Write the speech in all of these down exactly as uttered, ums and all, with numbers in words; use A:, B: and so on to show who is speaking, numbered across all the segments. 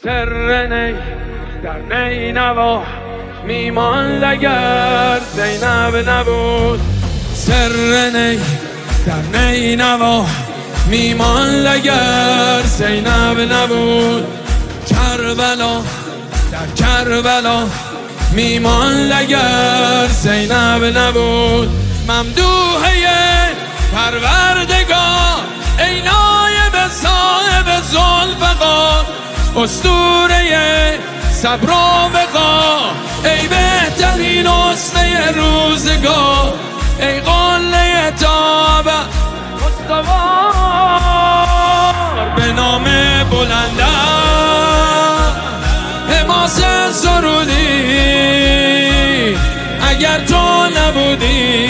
A: سر نی در نینوا میماند اگر زینب نبود. سر نی در نینوا میماند اگر زینب نبود. کربلا در کربلا میماند اگر زینب نبود. ممدوحه پروردگار ای نایب صاحب ذوالفقار، اسطوره صبر و وقا ای بهترین حسنه روزگار، ای قله تابع مصطفی به نام بلندت حماس سرودی. اگر تو نبودی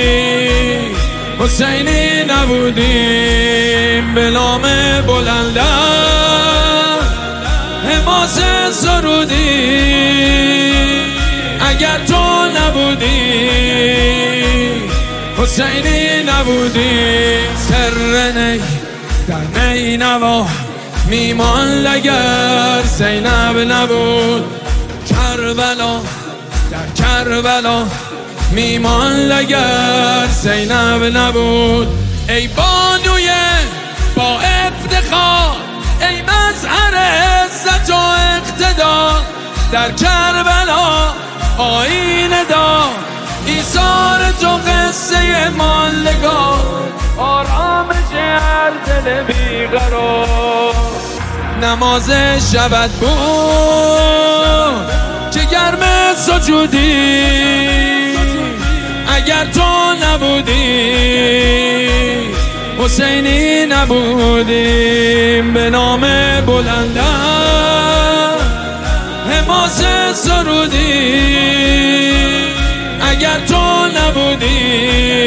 A: حسینی نبودیم، به نام بلندت حماس سرودی. اگر تو نبودی حسینی نبودی. سر نی در نینوا میماند اگر زینب نبود. کربلا در کربلا میماند اگر زینب نبود. ای بانوی با افتخار، ای مظهر عزت و اقتدار، در کربلا آیین دار ایثار تو قصه ماندگار، آرامش هر دل بیقرار. نماز شبت بود که گرم سجودی، اگر تو نبودی حسینی نبودیم، به نام بلندت حماس سرودی. اگر تو نبودی